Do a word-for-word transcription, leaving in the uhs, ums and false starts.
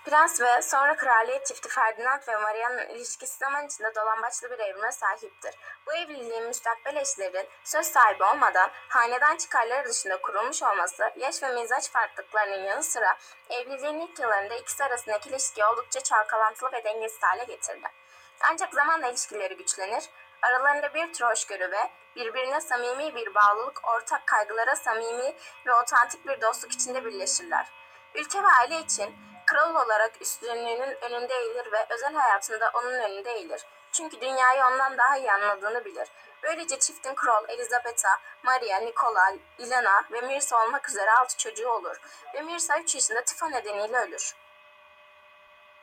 Prens ve sonra kraliyet çifti Ferdinand ve Maria'nın ilişkisi zaman içinde dolambaçlı bir evrime sahiptir. Bu evliliğin müstakbel eşlerin söz sahibi olmadan hanedan çıkarları dışında kurulmuş olması, yaş ve mizaç farklılıklarının yanı sıra evliliğin ilk yıllarında ikisi arasındaki ilişkiyi oldukça çalkalantılı ve dengesiz hale getirdi. Ancak zamanla ilişkileri güçlenir, aralarında bir tür hoşgörü ve birbirine samimi bir bağlılık, ortak kaygılara samimi ve otantik bir dostluk içinde birleşirler. Ülke ve aile için kral olarak üstünlüğünün önünde eğilir ve özel hayatında onun önünde eğilir. Çünkü dünyayı ondan daha iyi anladığını bilir. Böylece çiftin Kroll, Elizabetha, Maria, Nikola, Ilena ve Mirsa olmak üzere altı çocuğu olur ve Mirsa üç yaşında tifo nedeniyle ölür.